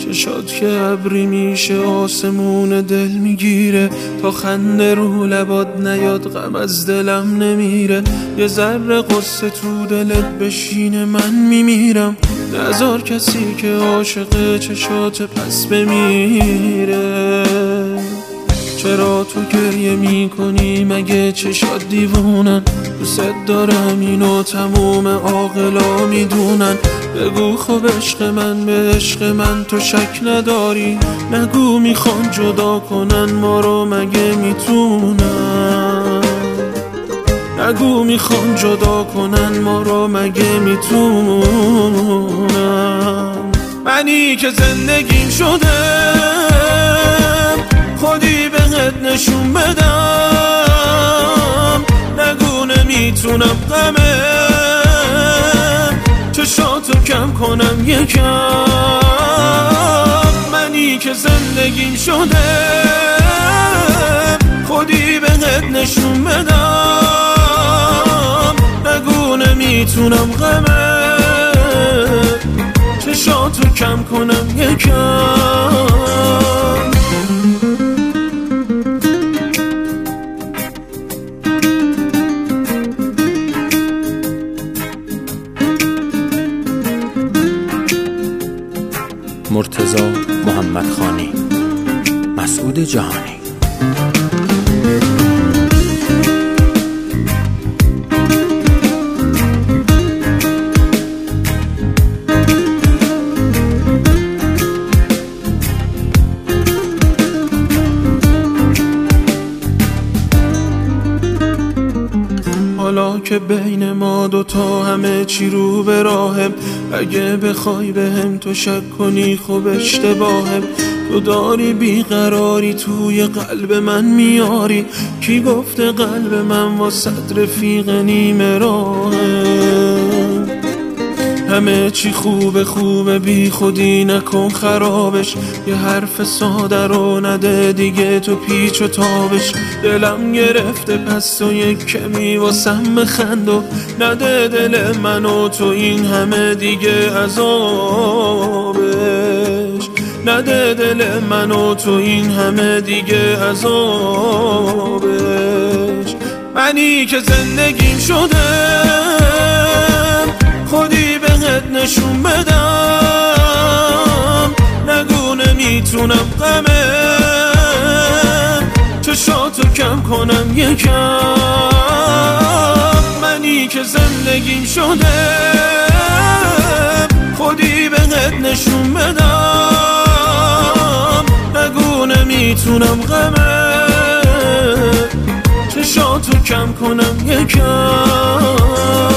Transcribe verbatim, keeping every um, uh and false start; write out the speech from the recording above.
چشات که ابری میشه آسمون دل میگیره، تا خنده رو لبات نیاد غم از دلم نمیره. یه ذره قصه تو دلت بشینه من میمیرم، نذار کسی که عاشق چشات پس بمیره. چرا تو گریه میکنی مگه چشات دیوونن؟ دوست دارم اینو تموم عاقلا میدونن. بگو خب عشق من به عشق من تو شک نداری؟ نگو میخوان جدا کنن ما رو مگه میتونن؟ نگو میخوان جدا کنن ما رو مگه میتونن؟ منی که زندگیم شده خودی بهت نشون بدم، نگو نمیتونم غمه چشاتو کم کنم یکم. منی که زندگیم شده خودی بهت نشون بدم، نگو نمیتونم غمه چشاتو کم کنم یکم. مرتضی محمدخانی، مسعود جهانی. حالا که بین ما دوتا همه چی رو به راهم، اگه بخوای به هم تو شک کنی خب اشتباهم. تو داری بیقراری توی قلب من میاری، کی گفته قلب من واسه رفیق نیمه راهم؟ همه چی خوبه خوبه بی خودی نکن خرابش، یه حرف ساده رو نده دیگه تو پیچ و تابش. دلم گرفته پس تو یک کمی واسم بخند و نده دل منو تو این همه دیگه عذابش. نده دل منو تو این همه دیگه عذابش. منی که زندگیم شده خودی بهت نشون بدم، نگو نمیتونم غمه چشاتو کم کنم یکم. منی که زندگیم شده خودی بهت نشون بدم، نگو نمیتونم غمه چشاتو کم کنم یکم.